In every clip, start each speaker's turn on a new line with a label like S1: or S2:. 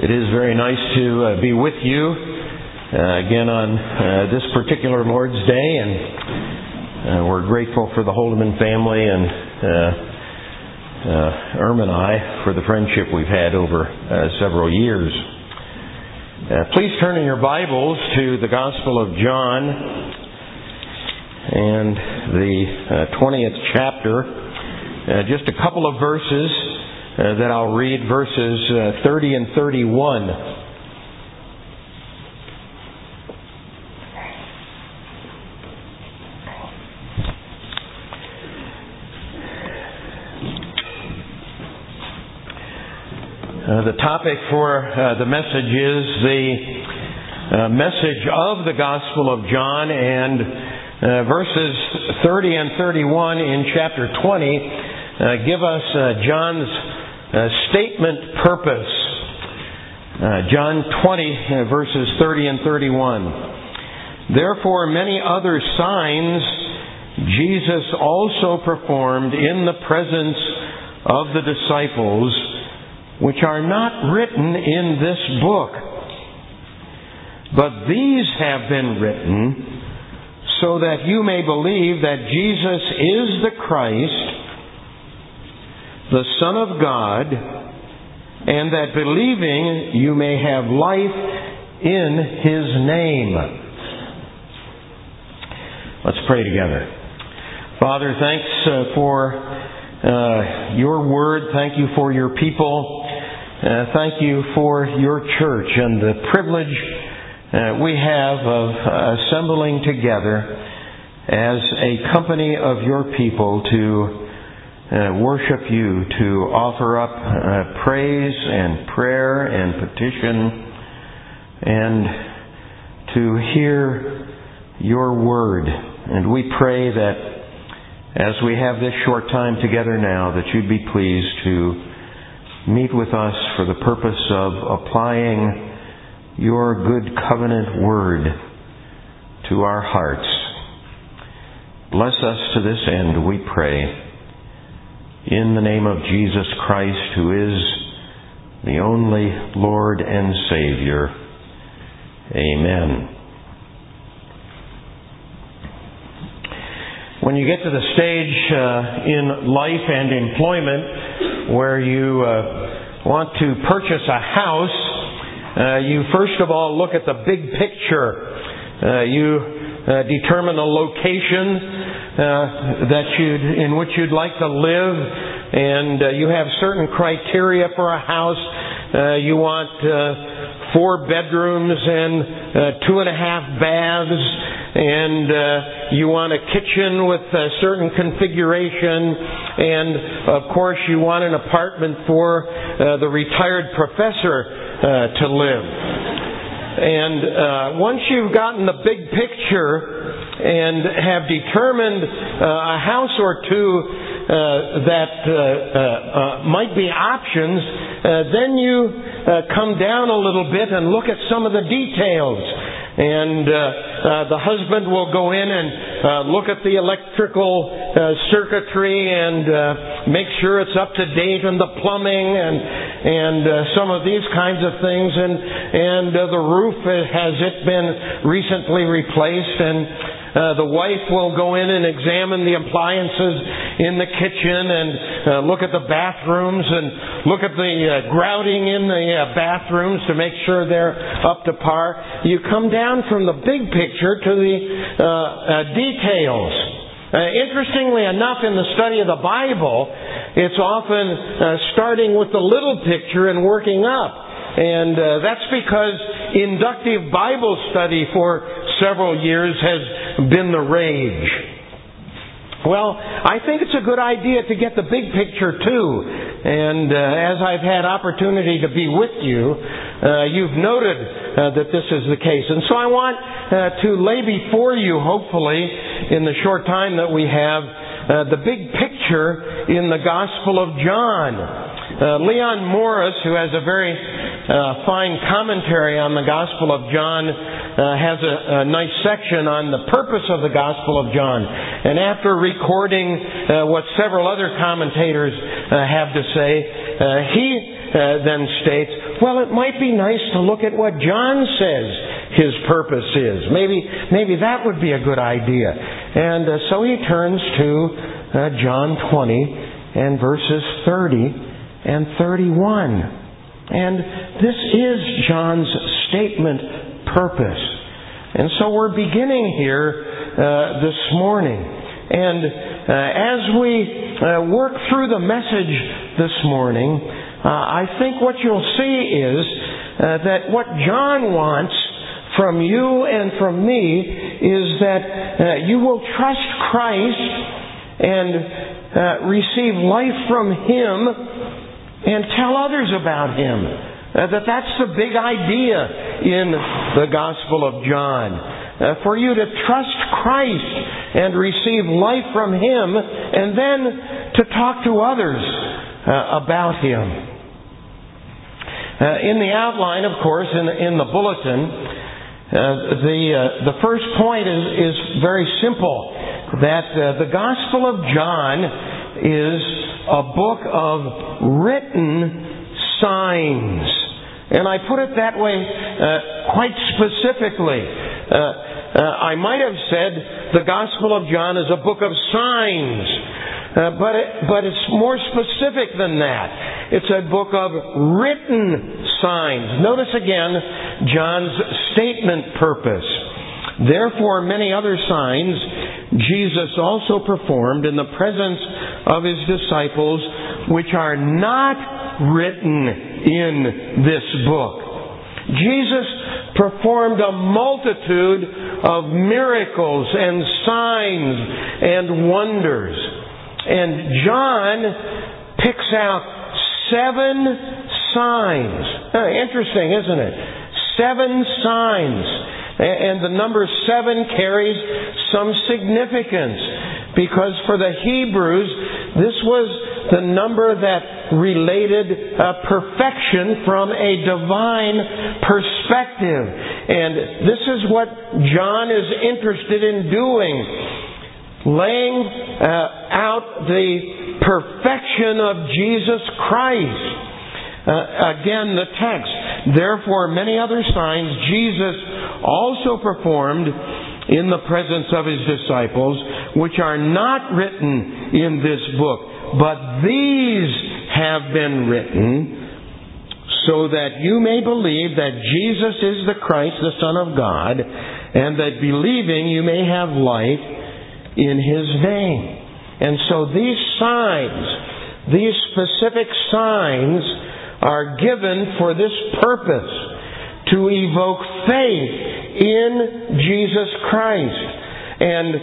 S1: It is very nice to be with you again on this particular Lord's Day, and we're grateful for the Holdeman family and Irma and I for the friendship we've had over several years. Please turn in your Bibles to the Gospel of John and the 20th chapter. Just a couple of verses that I'll read, verses 30 and 31. The topic for the message is the message of the Gospel of John, and verses 30 and 31 in chapter 20 give us John's statement purpose. John 20, verses 30 and 31. Therefore, many other signs Jesus also performed in the presence of the disciples, which are not written in this book. But these have been written so that you may believe that Jesus is the Christ, the Son of God, and that believing you may have life in His name. Let's pray together. Father, thanks for your word. Thank you for your people. Thank you for your church and the privilege we have of assembling together as a company of your people to worship you, to offer up praise and prayer and petition, and to hear your word. And we pray that as we have this short time together now, that you'd be pleased to meet with us for the purpose of applying your good covenant word to our hearts. Bless us to this end, we pray. In the name of Jesus Christ, who is the only Lord and Savior. Amen. When you get to the stage in life and employment where you want to purchase a house, you first of all look at the big picture. You determine the location in which you'd like to live, and you have certain criteria for a house. You want 4 bedrooms and 2.5 baths, and you want a kitchen with a certain configuration, and of course you want an apartment for the retired professor to live. And once you've gotten the big picture and have determined a house or two that might be options, then you come down a little bit and look at some of the details. And the husband will go in and look at the electrical circuitry and make sure it's up to date on the plumbing and some of these kinds of things. And the roof, has it been recently replaced? And the wife will go in and examine the appliances in the kitchen and look at the bathrooms and look at the grouting in the bathrooms to make sure they're up to par. You come down from the big picture to the details. Interestingly enough, in the study of the Bible, it's often starting with the little picture and working up. And that's because inductive Bible study for several years has been the rage. Well, I think it's a good idea to get the big picture too. And as I've had opportunity to be with you, you've noted that this is the case. And so I want to lay before you, hopefully, in the short time that we have, the big picture in the Gospel of John. Leon Morris, who has a very fine commentary on the Gospel of John, has a nice section on the purpose of the Gospel of John. And after recording what several other commentators have to say, he then states, well, it might be nice to look at what John says his purpose is. Maybe that would be a good idea. And so he turns to John 20 and verses 30 and 31. And this is John's statement purpose. And so we're beginning here this morning. And as we work through the message this morning, I think what you'll see is that what John wants from you and from me is that you will trust Christ and receive life from Him and tell others about Him. That's the big idea in the Gospel of John. For you to trust Christ and receive life from Him, and then to talk to others about Him. In the outline, of course, in the bulletin, the first point is very simple. That the Gospel of John is a book of written signs. And I put it that way quite specifically. I might have said the Gospel of John is a book of signs. But it's more specific than that. It's a book of written signs. Notice again John's statement purpose. Therefore, many other signs Jesus also performed in the presence of His disciples, which are not written in this book. Jesus performed a multitude of miracles and signs and wonders. And John picks out 7 signs. Interesting, isn't it? 7 signs. And the number 7 carries some significance, because for the Hebrews, this was the number that related perfection from a divine perspective. And this is what John is interested in doing, laying out the perfection of Jesus Christ. Again, the text. Therefore, many other signs Jesus also performed in the presence of His disciples, which are not written in this book. But these have been written so that you may believe that Jesus is the Christ, the Son of God, and that believing you may have life in His name. And so these signs, these specific signs, are given for this purpose, to evoke faith in Jesus Christ. And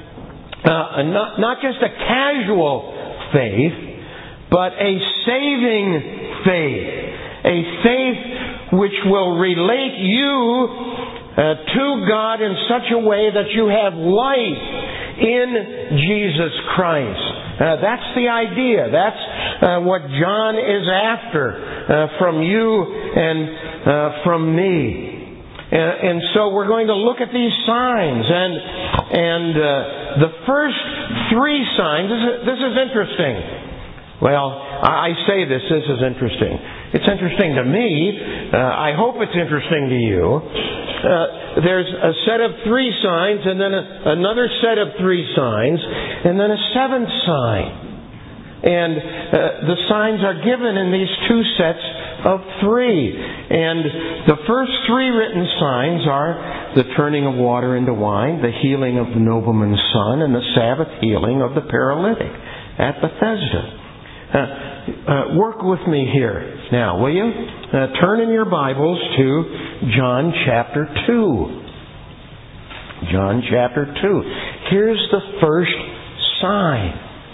S1: not just a casual faith, but a saving faith. A faith which will relate you to God in such a way that you have life in Jesus Christ. That's the idea. That's what John is after from you and from me. And so we're going to look at these signs. And the first 3 signs, this is interesting. Well, I say this is interesting. It's interesting to me. I hope it's interesting to you. There's a set of 3 signs, and then another set of 3 signs, and then a 7th sign. And the signs are given in these 2 sets of 3. And the first 3 written signs are the turning of water into wine, the healing of the nobleman's son, and the Sabbath healing of the paralytic at Bethesda. Work with me here now, will you? Turn in your Bibles to John chapter 2. John chapter 2. Here's the first sign.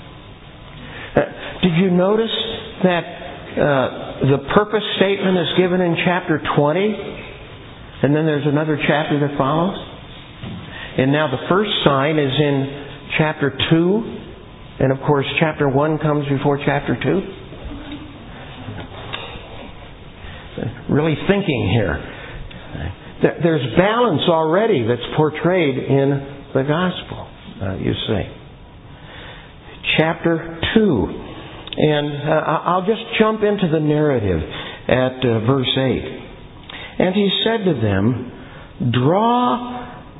S1: Did you notice that the purpose statement is given in chapter 20? And then there's another chapter that follows? And now the first sign is in chapter 2. And of course, chapter 1 comes before chapter 2. Really thinking here. There's balance already that's portrayed in the gospel, you see. Chapter 2. And I'll just jump into the narrative. at verse 8. And he said to them, Draw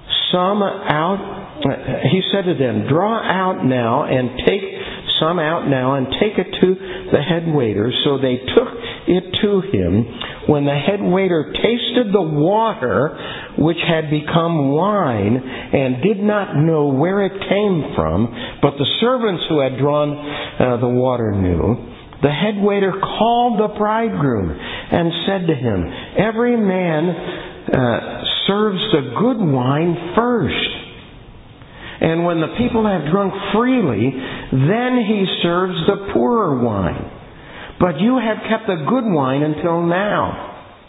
S1: out now and take some out now and take it to the head waiter. So they took it to him. When the head waiter tasted the water, which had become wine, and did not know where it came from, but the servants who had drawn the water knew, the head waiter called the bridegroom and said to him, Every man serves the good wine first. And when the people have drunk freely, then he serves the poorer wine. But you have kept the good wine until now.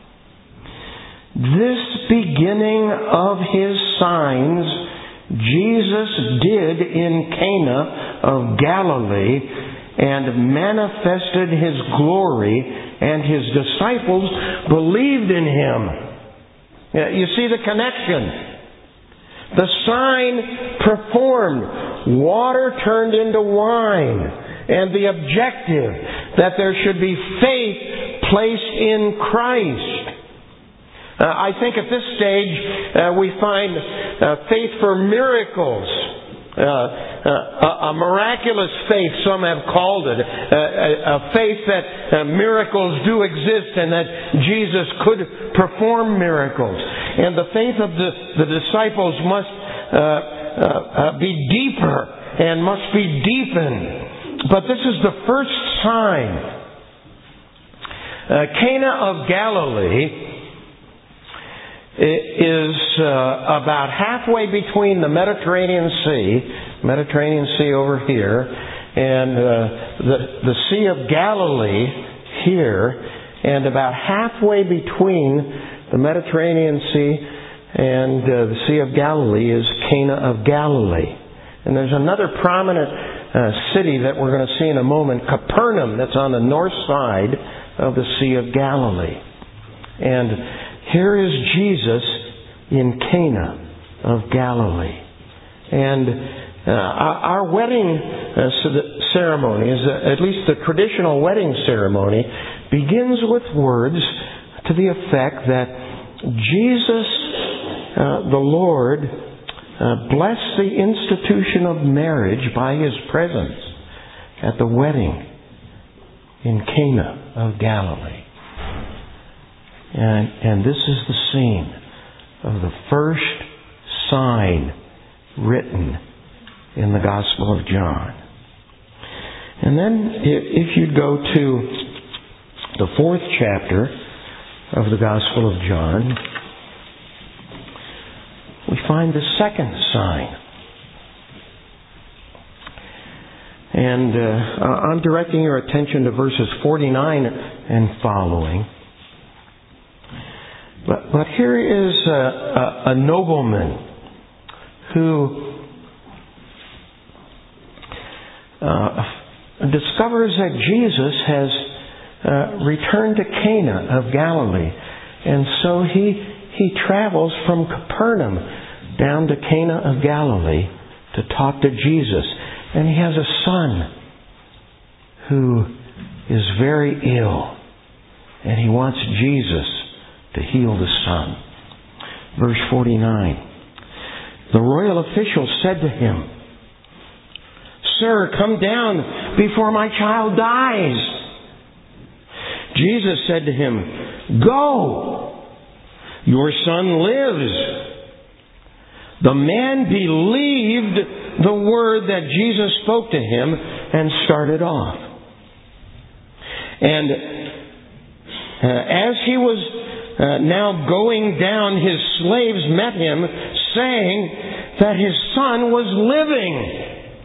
S1: This beginning of his signs Jesus did in Cana of Galilee, and manifested his glory, and his disciples believed in him. You see the connection. The sign performed. Water turned into wine. And the objective, that there should be faith placed in Christ. I think at this stage we find faith for miracles. A miraculous faith, some have called it. A faith that miracles do exist and that Jesus could perform miracles. And the faith of the disciples must be deeper and must be deepened. But this is the first sign. Cana of Galilee is about halfway between the Mediterranean Sea over here, and the Sea of Galilee here, and about halfway between the Mediterranean Sea and the Sea of Galilee is Cana of Galilee. And there's another prominent city that we're going to see in a moment, Capernaum, that's on the north side of the Sea of Galilee. And here is Jesus in Cana of Galilee. And our wedding ceremony, at least the traditional wedding ceremony, begins with words to the effect that Jesus, the Lord, blessed the institution of marriage by His presence at the wedding in Cana of Galilee. And this is the scene of the first sign written in the Gospel of John. And then if you go to the 4th chapter of the Gospel of John, we find the second sign. And I'm directing your attention to verses 49 and following. But here is a nobleman who discovers that Jesus has returned to Cana of Galilee. And so he travels from Capernaum down to Cana of Galilee to talk to Jesus. And he has a son who is very ill. And he wants Jesus to heal the son. Verse 49. The royal official said to him, Sir, come down before my child dies. Jesus said to him, Go, your son lives. The man believed the word that Jesus spoke to him and started off. And as he was now going down, his slaves met him, saying that his son was living.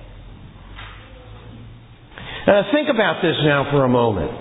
S1: Think about this now for a moment.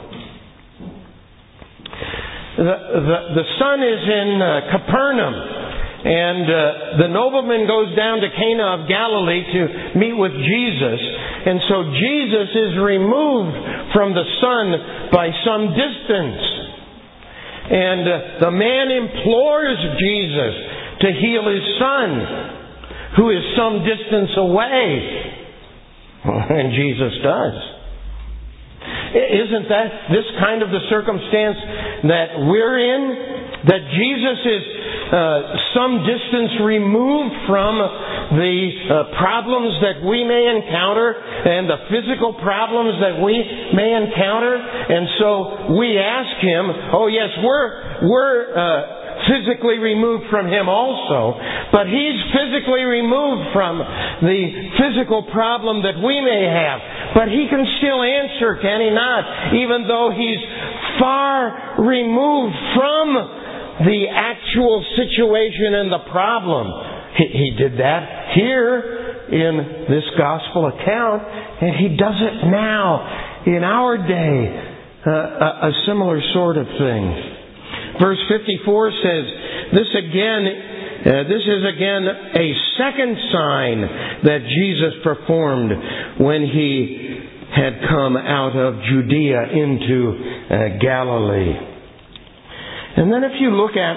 S1: The son is in Capernaum, and the nobleman goes down to Cana of Galilee to meet with Jesus. And so Jesus is removed from the son by some distance. And the man implores Jesus to heal his son, who is some distance away. And Jesus does. Isn't that this kind of the circumstance that we're in, that Jesus is some distance removed from the problems that we may encounter and the physical problems that we may encounter. And so we ask Him, oh yes, we're physically removed from Him also, but He's physically removed from the physical problem that we may have. But He can still answer, can He not? Even though He's far removed from the actual situation and the problem. He did that here in this gospel account, and He does it now in our day, a similar sort of thing. Verse 54 says, this is again a second sign that Jesus performed when He had come out of Judea into Galilee. And then if you look at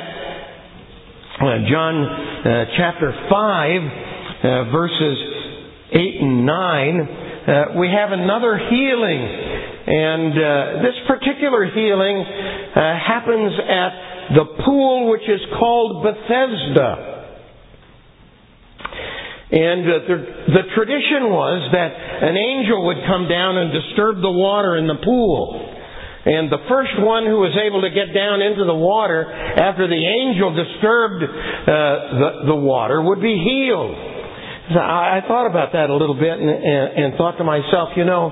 S1: John chapter 5, verses 8 and 9, we have another healing. And this particular healing happens at the pool which is called Bethesda. And the tradition was that an angel would come down and disturb the water in the pool. And the first one who was able to get down into the water after the angel disturbed the water would be healed. So I thought about that a little bit and thought to myself,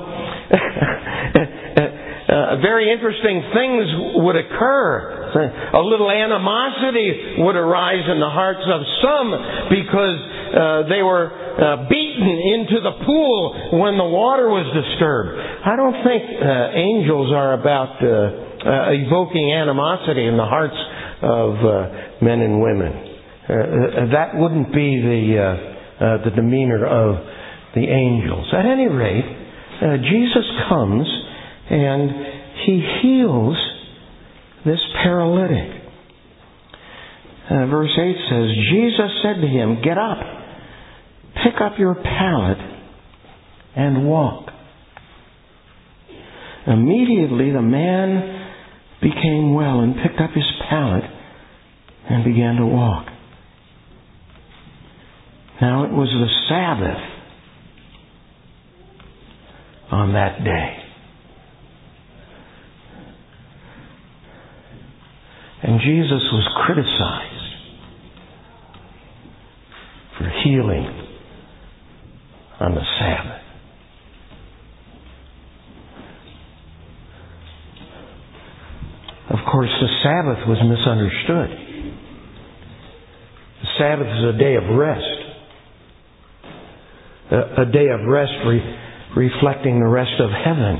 S1: very interesting things would occur. A little animosity would arise in the hearts of some because they were beaten into the pool when the water was disturbed. I don't think angels are about evoking animosity in the hearts of men and women. That wouldn't be the demeanor of the angels. At any rate, Jesus comes and He heals this paralytic. Verse 8 says, Jesus said to him, "Get up, pick up your pallet, and walk." Immediately the man became well and picked up his pallet and began to walk. Now it was the Sabbath on that day. And Jesus was criticized for healing on the Sabbath. Of course, the Sabbath was misunderstood. The Sabbath is a day of rest. A day of rest reflecting the rest of heaven.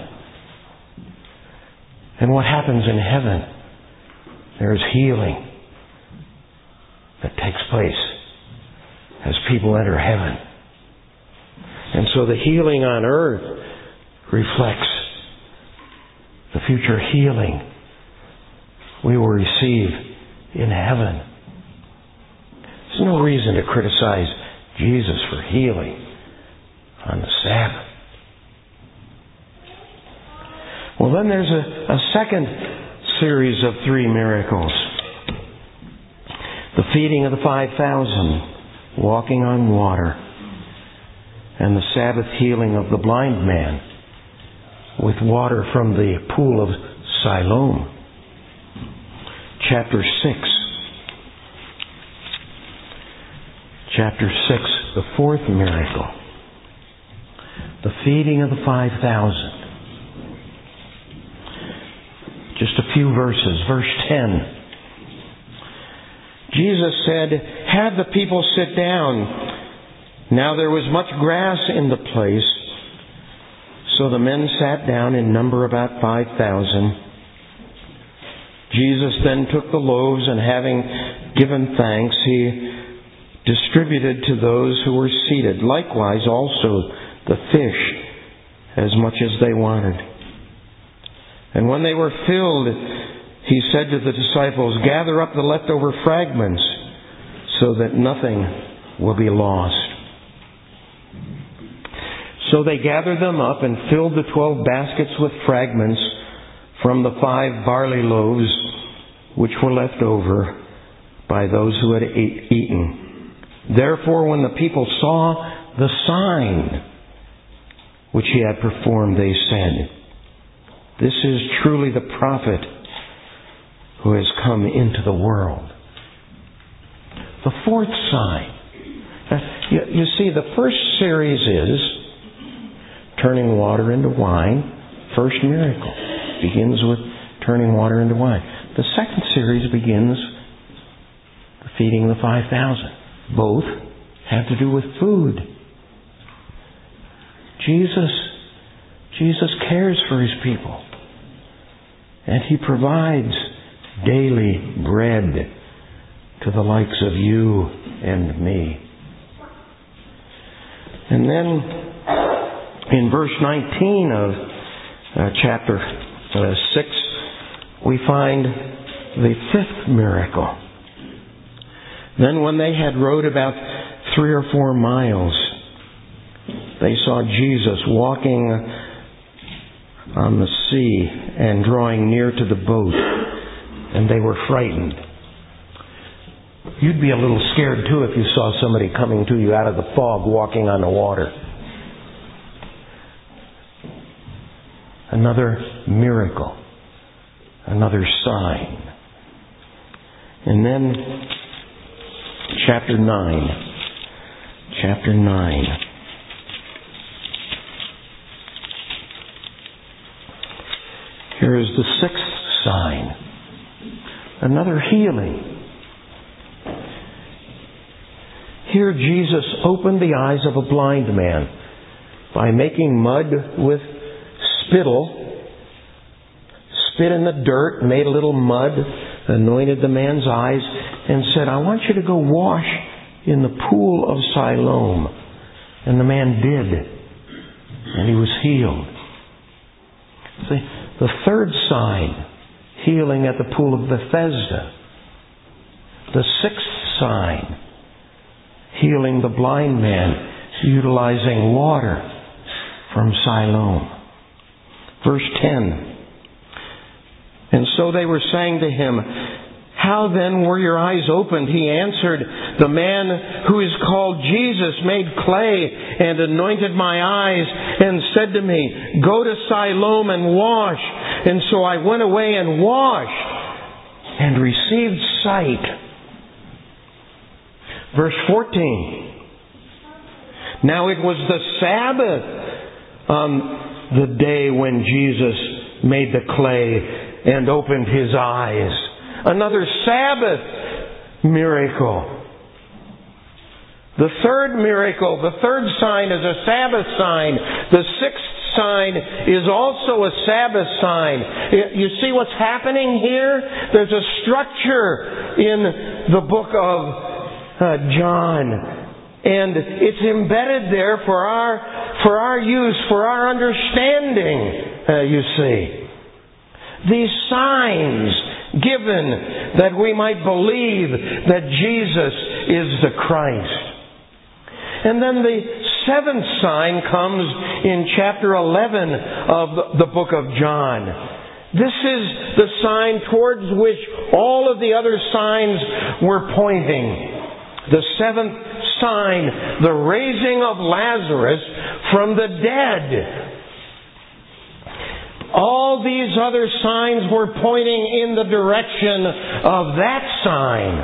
S1: And what happens in heaven? There's healing that takes place as people enter heaven. And so the healing on earth reflects the future healing we will receive in heaven. There's no reason to criticize Jesus for healing on the Sabbath. Well, then there's a second series of 3 miracles. The feeding of the 5,000, walking on water, and the Sabbath healing of the blind man with water from the pool of Siloam. Chapter 6. Chapter 6, the 4th miracle. The feeding of the 5,000. Just a few verses. Verse 10. Jesus said, "Have the people sit down." Now there was much grass in the place, so the men sat down in number about 5,000. Jesus then took the loaves, and having given thanks, He distributed to those who were seated. Likewise also the fish, as much as they wanted. And when they were filled, He said to the disciples, "Gather up the leftover fragments, so that nothing will be lost." So they gathered them up and filled the 12 baskets with fragments from the 5 barley loaves which were left over by those who had eaten. Therefore, when the people saw the sign which he had performed, they said, "This is truly the prophet who has come into the world." The fourth sign. You see, the first series is turning water into wine. First miracle begins with turning water into wine. The second series begins feeding the 5,000. Both have to do with food. Jesus cares for His people. And He provides daily bread to the likes of you and me. And then in verse 19 of chapter 6, we find the fifth miracle. Then when they had rowed about 3 or 4 miles, they saw Jesus walking on the sea and drawing near to the boat, and they were frightened. You'd be a little scared too if you saw somebody coming to you out of the fog walking on the water. Another miracle. Another sign. And then chapter 9. Chapter 9. Here is the sixth sign. Another healing. Here Jesus opened the eyes of a blind man by making mud with spittle, spit in the dirt, made a little mud, anointed the man's eyes, and said, "I want you to go wash in the pool of Siloam." And the man did. And he was healed. See, the third sign, healing at the pool of Bethesda. The sixth sign, healing the blind man, utilizing water from Siloam. Verse 10. And so they were saying to him, "How then were your eyes opened?" He answered, "The man who is called Jesus made clay and anointed my eyes and said to me, 'Go to Siloam and wash.' And so I went away and washed and received sight." Verse 14. Now it was the Sabbath on the day when Jesus made the clay and opened his eyes. Another Sabbath miracle. The third miracle, the third sign is a Sabbath sign. The sixth sign is also a Sabbath sign. You see what's happening here? There's a structure in the book of John. And it's embedded there for our use, for our understanding, you see. These signs given that we might believe that Jesus is the Christ. And then the seventh sign comes in chapter 11 of the book of John. This is the sign towards which all of the other signs were pointing. The seventh sign, the raising of Lazarus from the dead. All these other signs were pointing in the direction of that sign.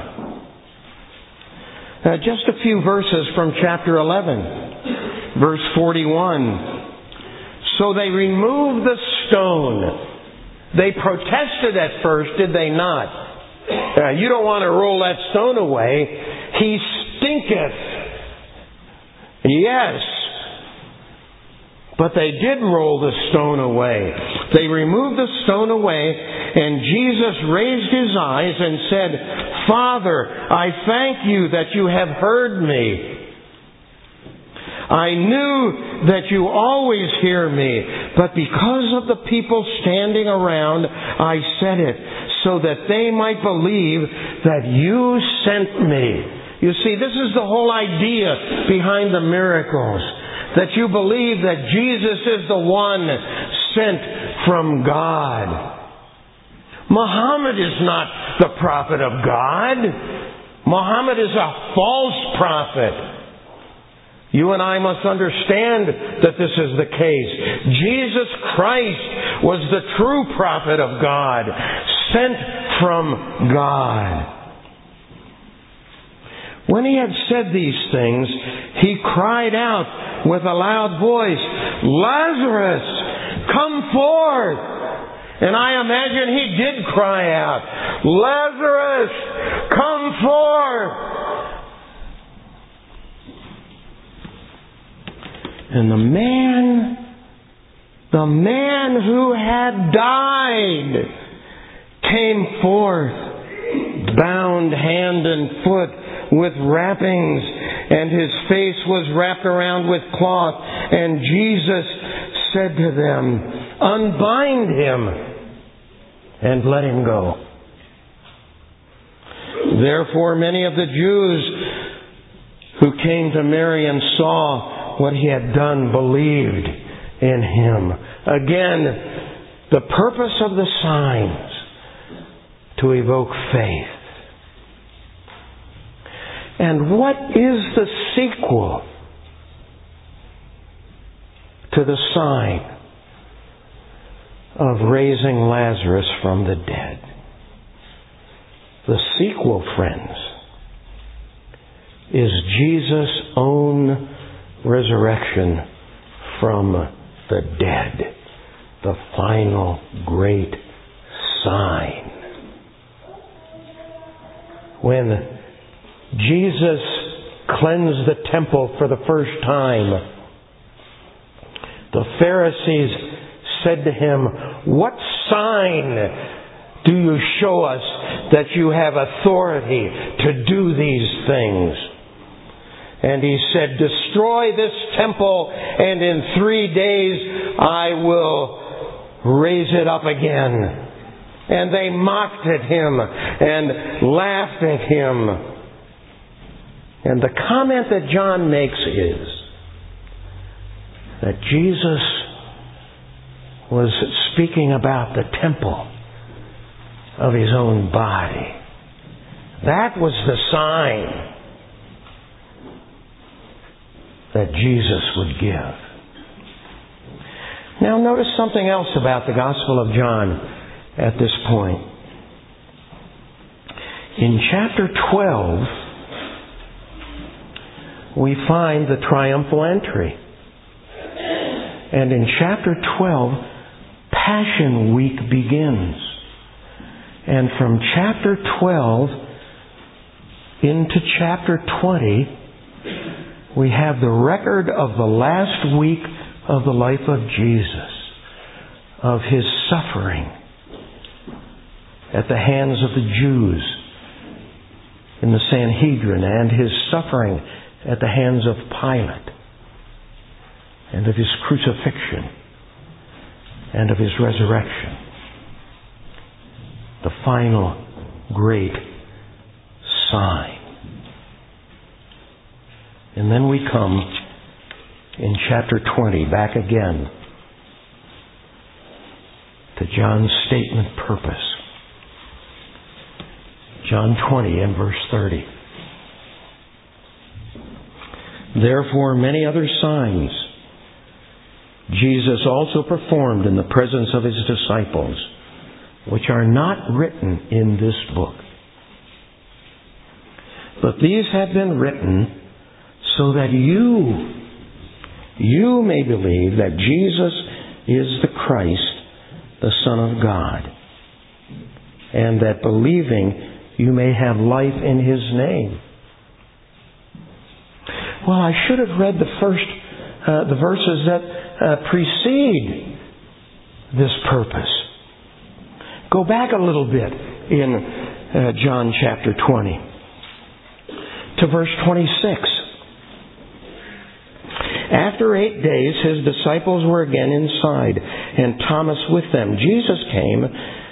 S1: Just a few verses from chapter 11. Verse 41. So they removed the stone. They protested at first, did they not? You don't want to roll that stone away. He stinketh. Yes. But they did roll the stone away. They removed the stone away, and Jesus raised His eyes and said, "Father, I thank You that You have heard me. I knew that You always hear me, but because of the people standing around, I said it, so that they might believe that You sent me." You see, this is the whole idea behind the miracles. That you believe that Jesus is the one sent from God. Muhammad is not the prophet of God. Muhammad is a false prophet. You and I must understand that this is the case. Jesus Christ was the true prophet of God, sent from God. When he had said these things, he cried out with a loud voice, "Lazarus, come forth!" And I imagine he did cry out, "Lazarus, come forth!" And the man who had died came forth, bound hand and foot with wrappings, and his face was wrapped around with cloth. And Jesus said to them, "Unbind him and let him go." Therefore many of the Jews who came to Mary and saw what he had done believed in him. Again, the purpose of the signs to evoke faith. And what is the sequel to the sign of raising Lazarus from the dead? The sequel, friends, is Jesus' own resurrection from the dead. The final great sign. When Jesus cleansed the temple for the first time, the Pharisees said to him, "What sign do you show us that you have authority to do these things?" And he said, "Destroy this temple, and in 3 days I will raise it up again." And they mocked at him and laughed at him. And the comment that John makes is that Jesus was speaking about the temple of his own body. That was the sign that Jesus would give. Now notice something else about the Gospel of John at this point. In chapter 12, we find the triumphal entry. And in chapter 12, Passion Week begins. And from chapter 12 into chapter 20, we have the record of the last week of the life of Jesus, of his suffering at the hands of the Jews in the Sanhedrin, and his suffering at the hands of Pilate, and of his crucifixion, and of his resurrection. The final great sign. And then we come in chapter 20, back again to John's statement purpose. John 20 and verse 30. Therefore many other signs Jesus also performed in the presence of his disciples, which are not written in this book. But these have been written so that you may believe that Jesus is the Christ, the Son of God, and that believing you may have life in his name. Well, I should have read the verses that precede this purpose. Go back a little bit in John chapter 20 to verse 26. After 8 days, his disciples were again inside, and Thomas with them. Jesus came,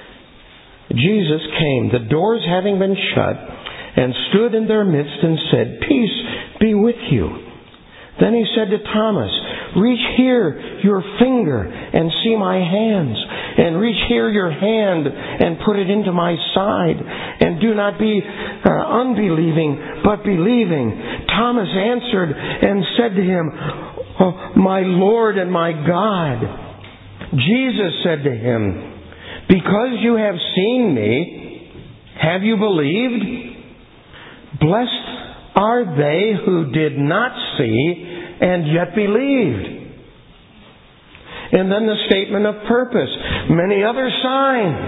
S1: the doors having been shut, and stood in their midst and said, "Peace be with you." Then he said to Thomas, "Reach here your finger and see my hands, and reach here your hand and put it into my side, and do not be unbelieving, but believing." Thomas answered and said to him, "Oh, my Lord and my God." Jesus said to him, "Because you have seen me, have you believed? Blessed are they who did not see and yet believed." And then the statement of purpose. Many other signs.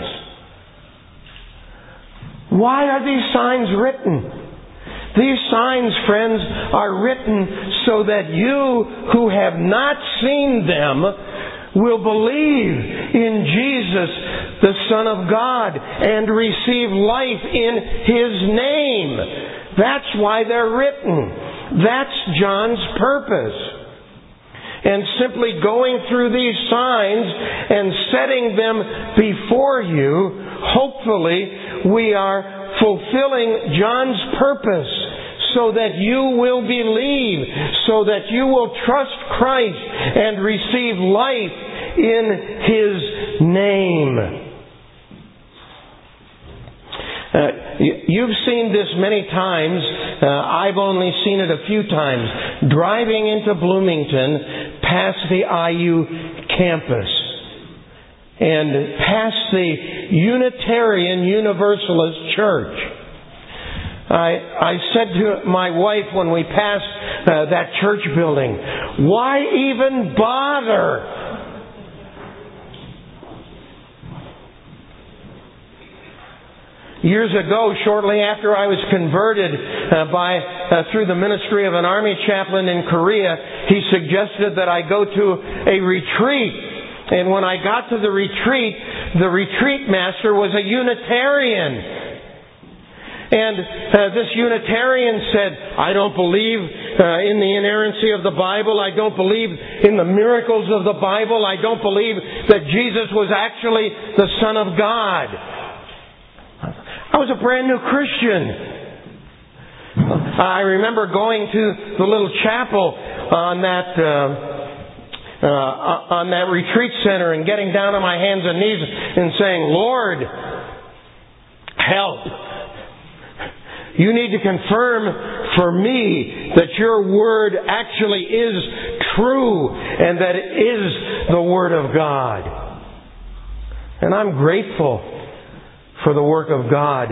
S1: Why are these signs written? These signs, friends, are written so that you who have not seen them will believe in Jesus, the Son of God, and receive life in His name. That's why they're written. That's John's purpose. And simply going through these signs and setting them before you, hopefully we are fulfilling John's purpose so that you will believe, so that you will trust Christ and receive life in His name. You've seen this many times. I've only seen it a few times. Driving into Bloomington, past the IU campus, and past the Unitarian Universalist Church. I said to my wife when we passed that church building, "Why even bother?" Years ago, shortly after I was converted through the ministry of an army chaplain in Korea, he suggested that I go to a retreat. And when I got to the retreat master was a Unitarian. And this Unitarian said, "I don't believe in the inerrancy of the Bible. I don't believe in the miracles of the Bible. I don't believe that Jesus was actually the Son of God." I was a brand new Christian. I remember going to the little chapel on that retreat center and getting down on my hands and knees and saying, "Lord, help. You need to confirm for me that your word actually is true and that it is the Word of God." And I'm grateful for the work of God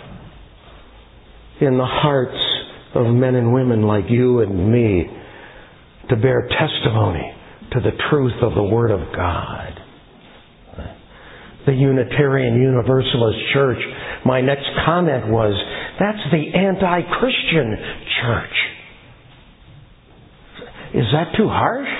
S1: in the hearts of men and women like you and me to bear testimony to the truth of the Word of God. The Unitarian Universalist Church, my next comment was, that's the anti-Christian church. Is that too harsh?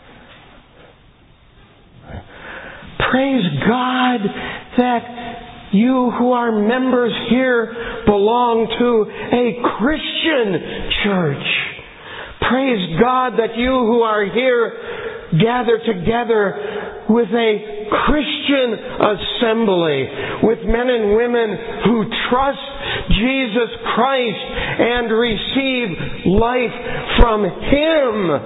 S1: Praise God that you who are members here belong to a Christian church. Praise God that you who are here gather together with a Christian assembly, with men and women who trust Jesus Christ and receive life from Him.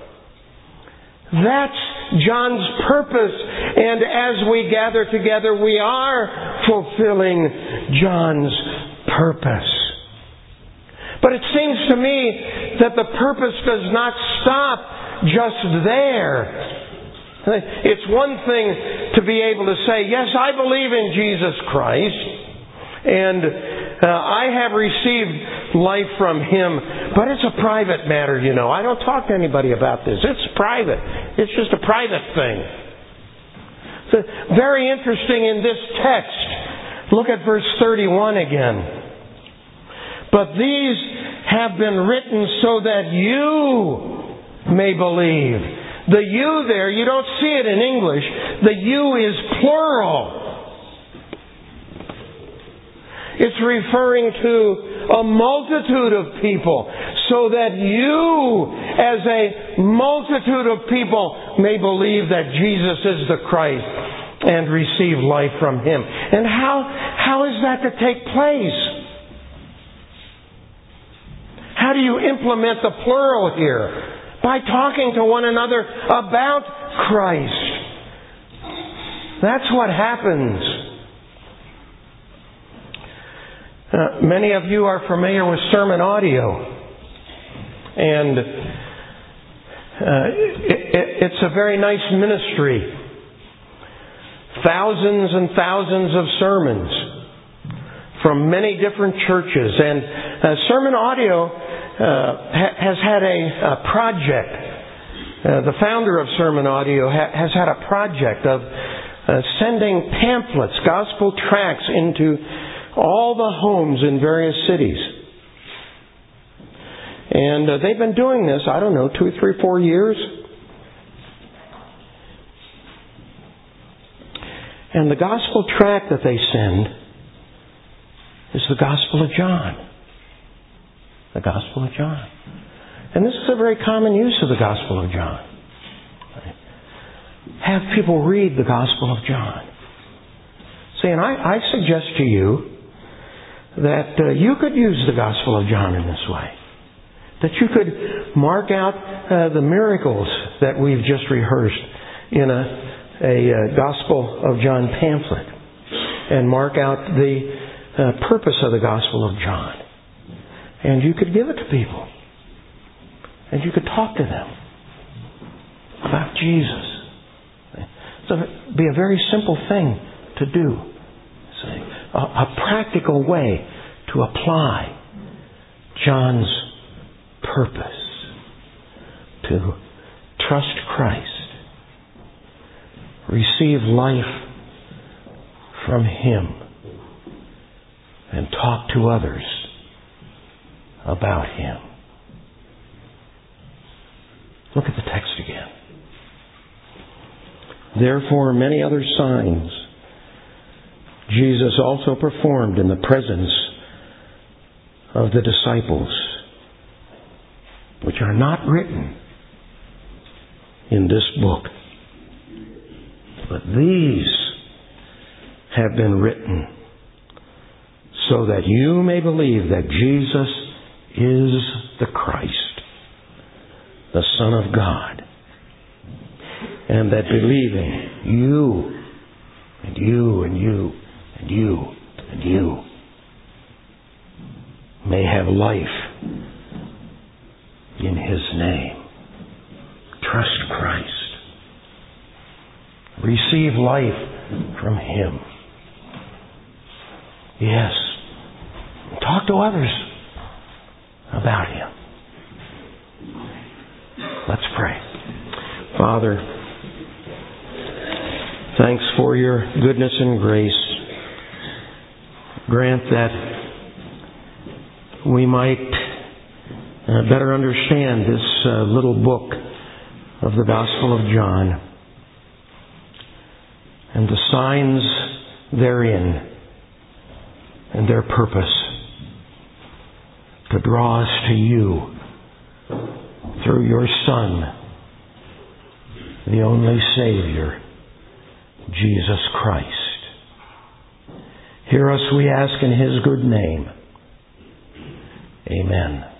S1: That's John's purpose, and as we gather together, we are fulfilling John's purpose. But it seems to me that the purpose does not stop just there. It's one thing to be able to say, "Yes, I believe in Jesus Christ, and I have received life from Him," but it's a private matter, you know. I don't talk to anybody about this. It's private. It's just a private thing. So, very interesting in this text. Look at verse 31 again. "But these have been written so that you may believe." The "you" there, you don't see it in English. The "you" is plural. It's referring to a multitude of people, so that you, as a multitude of people, may believe that Jesus is the Christ and receive life from Him. And how is that to take place? How do you implement the plural here? By talking to one another about Christ. That's what happens. Many of you are familiar with sermon audio. And it's a very nice ministry. Thousands and thousands of sermons from many different churches. And sermon audio has had a project. The founder of Sermon Audio has had a project of sending pamphlets, gospel tracts into all the homes in various cities. And they've been doing this, 2, 3, 4 years. And the gospel tract that they send is the Gospel of John. The Gospel of John. And this is a very common use of the Gospel of John. Have people read the Gospel of John. See, and I suggest to you that you could use the Gospel of John in this way. That you could mark out the miracles that we've just rehearsed in a Gospel of John pamphlet. And mark out the purpose of the Gospel of John. And you could give it to people. And you could talk to them about Jesus. So it'd be a very simple thing to do. A practical way to apply John's purpose. To trust Christ. Receive life from Him. And talk to others about Him. Look at the text again. Therefore, many other signs Jesus also performed in the presence of the disciples, which are not written in this book. But these have been written so that you may believe that Jesus is the Christ, the Son of God, and that believing you and you and you and you and you may have life in His name. Trust Christ. Receive life from Him. Yes. Talk to others about Him. Let's pray. Father, thanks for your goodness and grace. Grant that we might better understand this little book of the Gospel of John and the signs therein and their purpose to draw us to you through your Son, the only Savior, Jesus Christ. Hear us, we ask, in His good name. Amen.